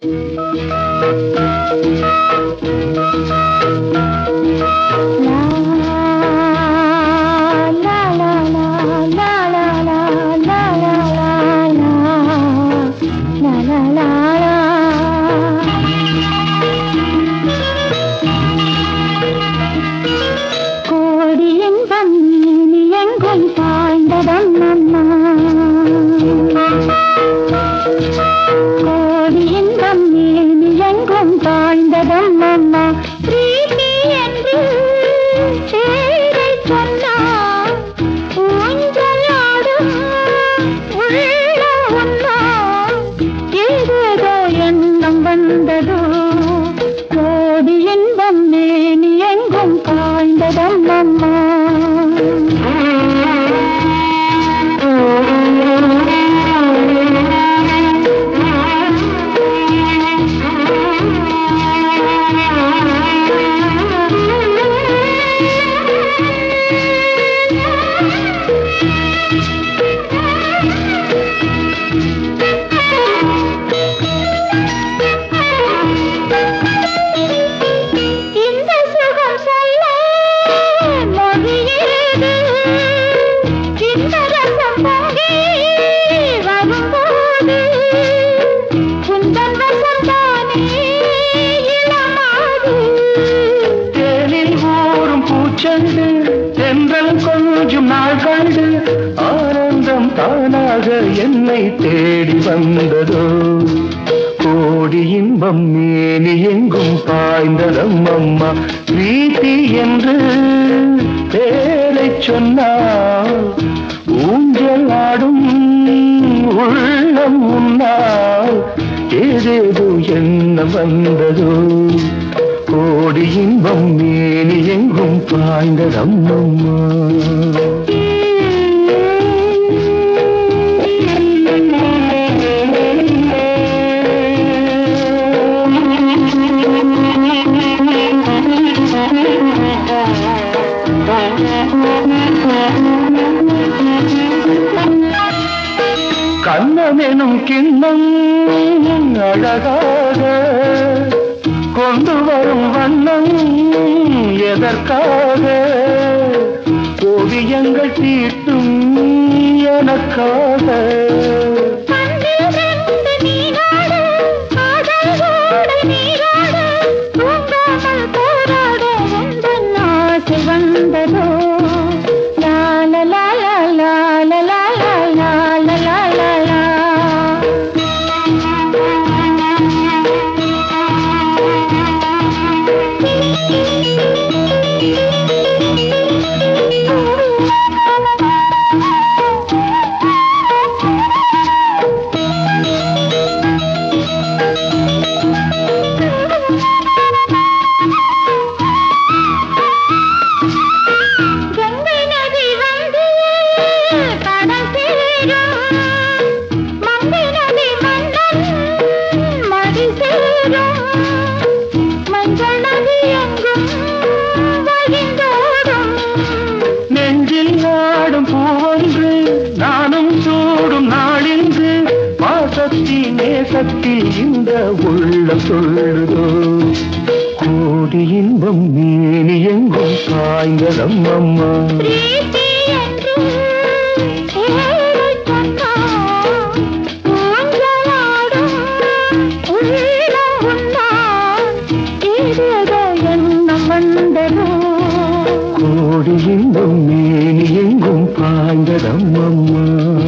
கொஞ்சம் நாள் கண்டு ஆனந்தம் தானாக என்னை தேடி வந்ததோ கோடி இன்பம் மேனி எங்கும் பாய்ந்ததம் அம்மா பிரீத்தி என்று பேரை சொன்னால் ஊஞ்சல் ஆடும் உள்ளம் உன்னால் ஏதேதோ எண்ணம் வந்ததோ கோடி இன்பம் மேனி எங்கும் பாய்ந்ததம் அம்மா கண்ணமெனும் கிண்ணம் அழகாக கொண்டு வரும் வண்ணம் எதற்காக ஓவியங்கள் தீட்டும் எனக்காக வந்ததோ நெஞ்சில் ஆடும் பூவொன்று நானும் சூடும் நாளின்று பாசத்தின் நேசத்தில் இந்த உள்ளம் சொல்லுதோ கோடி இன்பம் மேனி எங்கும் பாய்ந்ததம் அம்மா கோடி இன்பம் மேனி எங்கும் பாய்ந்ததம் அம்மா